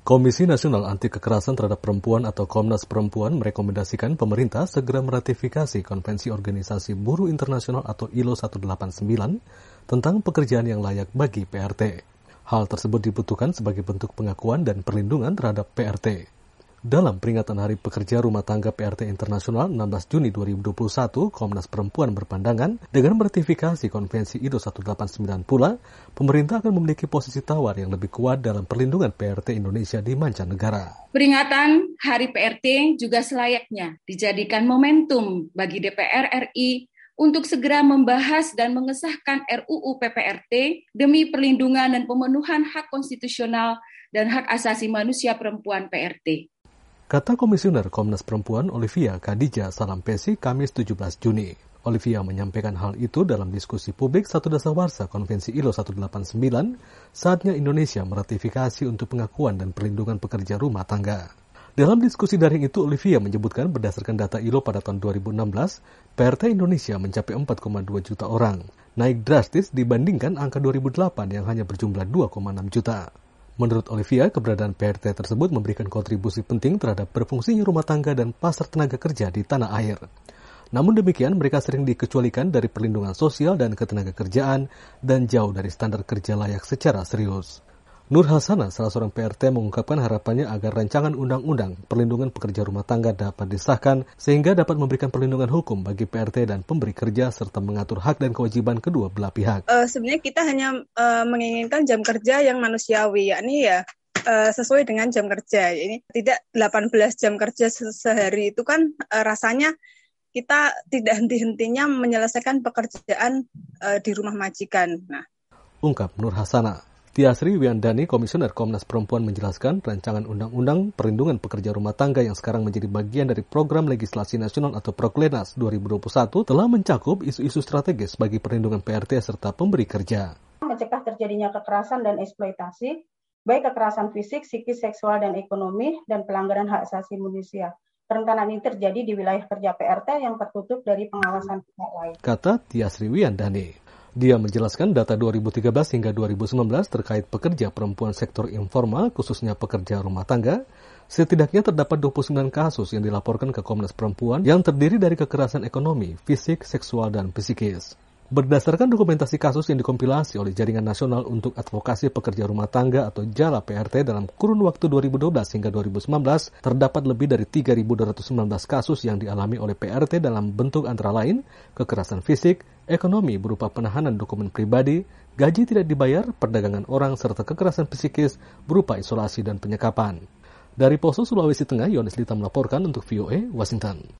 Komisi Nasional Anti Kekerasan Terhadap Perempuan atau Komnas Perempuan merekomendasikan pemerintah segera meratifikasi Konvensi Organisasi Buruh Internasional atau ILO 189 tentang pekerjaan yang layak bagi PRT. Hal tersebut dibutuhkan sebagai bentuk pengakuan dan perlindungan terhadap PRT. Dalam peringatan Hari Pekerja Rumah Tangga PRT Internasional 16 Juni 2021, Komnas Perempuan berpandangan dengan meratifikasi Konvensi ILO 189 pula, pemerintah akan memiliki posisi tawar yang lebih kuat dalam perlindungan PRT Indonesia di mancanegara. Peringatan Hari PRT juga selayaknya dijadikan momentum bagi DPR RI untuk segera membahas dan mengesahkan RUU PPRT demi perlindungan dan pemenuhan hak konstitusional dan hak asasi manusia perempuan PRT. Kata Komisioner Komnas Perempuan Olivia Khadijah Salampesi Kamis 17 Juni. Olivia menyampaikan hal itu dalam diskusi publik satu dasawarsa Konvensi ILO 189 saatnya Indonesia meratifikasi untuk pengakuan dan perlindungan pekerja rumah tangga. Dalam diskusi daring itu, Olivia menyebutkan berdasarkan data ILO pada tahun 2016, PRT Indonesia mencapai 4,2 juta orang, naik drastis dibandingkan angka 2008 yang hanya berjumlah 2,6 juta. Menurut Olivia, keberadaan PRT tersebut memberikan kontribusi penting terhadap berfungsinya rumah tangga dan pasar tenaga kerja di tanah air. Namun demikian, mereka sering dikecualikan dari perlindungan sosial dan ketenaga kerjaan dan jauh dari standar kerja layak secara serius. Nur Hasanah, salah seorang PRT, mengungkapkan harapannya agar rancangan undang-undang perlindungan pekerja rumah tangga dapat disahkan sehingga dapat memberikan perlindungan hukum bagi PRT dan pemberi kerja serta mengatur hak dan kewajiban kedua belah pihak. Sebenarnya kita hanya menginginkan jam kerja yang manusiawi, yakni sesuai dengan jam kerja. Ini tidak 18 jam kerja sehari itu kan rasanya kita tidak henti-hentinya menyelesaikan pekerjaan di rumah majikan. Ungkap Nur Hasanah. Tiasri Wiyandani, Komisioner Komnas Perempuan menjelaskan rancangan Undang-Undang Perlindungan Pekerja Rumah Tangga yang sekarang menjadi bagian dari Program Legislasi Nasional atau Proklenas 2021 telah mencakup isu-isu strategis bagi perlindungan PRT serta pemberi kerja. Mencegah terjadinya kekerasan dan eksploitasi, baik kekerasan fisik, psikis, seksual, dan ekonomi, dan pelanggaran hak asasi manusia. Kerentanan ini terjadi di wilayah kerja PRT yang tertutup dari pengawasan pihak lain. Kata Tiasri Wiyandani. Dia menjelaskan data 2013 hingga 2019 terkait pekerja perempuan sektor informal, khususnya pekerja rumah tangga. Setidaknya terdapat 29 kasus yang dilaporkan ke Komnas Perempuan yang terdiri dari kekerasan ekonomi, fisik, seksual, dan psikis. Berdasarkan dokumentasi kasus yang dikompilasi oleh Jaringan Nasional untuk Advokasi Pekerja Rumah Tangga atau JALA PRT dalam kurun waktu 2012 hingga 2019, terdapat lebih dari 3.219 kasus yang dialami oleh PRT dalam bentuk antara lain kekerasan fisik, ekonomi berupa penahanan dokumen pribadi, gaji tidak dibayar, perdagangan orang, serta kekerasan psikis berupa isolasi dan penyekapan. Dari Poso, Sulawesi Tengah, Yones Lita melaporkan untuk VOA, Washington.